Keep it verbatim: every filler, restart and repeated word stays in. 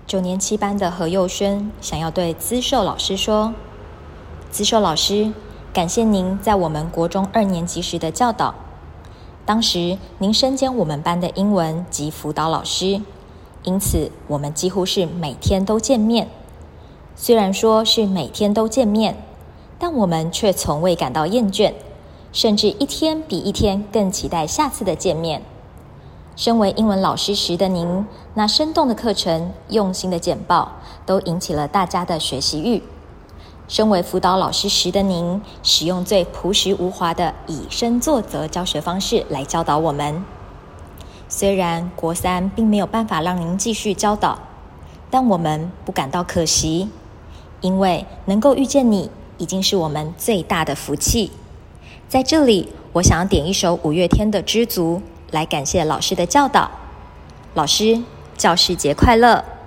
九年七班的何佑轩想要对资寿老师说：资寿老师，感谢您在我们国中二年级时的教导。当时您身兼我们班的英文及辅导老师，因此我们几乎是每天都见面。虽然说是每天都见面，但我们却从未感到厌倦，甚至一天比一天更期待下次的见面。身为英文老师时的您，那生动的课程、用心的简报，都引起了大家的学习欲。身为辅导老师时的您，使用最朴实无华的以身作则教学方式来教导我们。虽然国三并没有办法让您继续教导，但我们不感到可惜，因为能够遇见你，已经是我们最大的福气。在这里，我想要点一首五月天的《知足》，来感谢老师的教导。老师，教师节快乐！